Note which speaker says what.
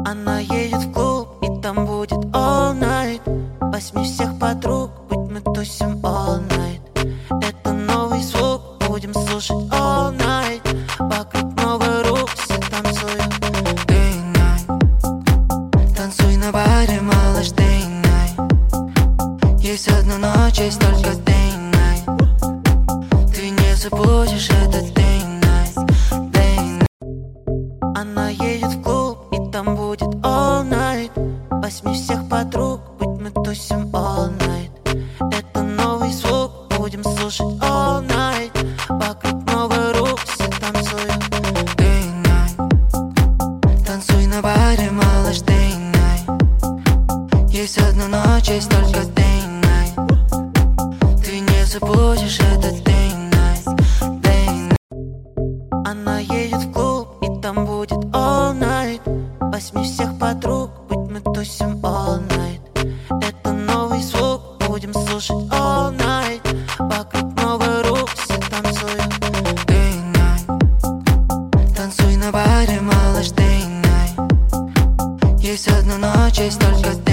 Speaker 1: Она едет в клуб, и там будет all night. Возьми всех подруг, будь мы тусим all night. Это новый звук, будем слушать all night. Вокруг много рук, все танцуют.
Speaker 2: Day night. Танцуй на баре, малыш, day night. Есть одна ночь, есть только day night. Ты не забудешь этот day night, day night.
Speaker 1: Она едет в клуб, и там будет all night. Возьми всех подруг, будь мы тусим all night. Это новый звук, будем слушать all night. Вокруг много рук, все танцуют.
Speaker 2: Day night. Танцуй на баре, малыш, day night. Есть одна ночь, есть только day night. Ты не забудешь этот day night, day night.
Speaker 1: Она едет в клуб, и там будет all night. Возьми всех подруг, будь мы тусим all night. Это новый звук, будем слушать all night. Вокруг много рук, все танцуют.
Speaker 2: Day night. Танцуй на баре, малыш, day night. Есть одна ночь, есть только day night.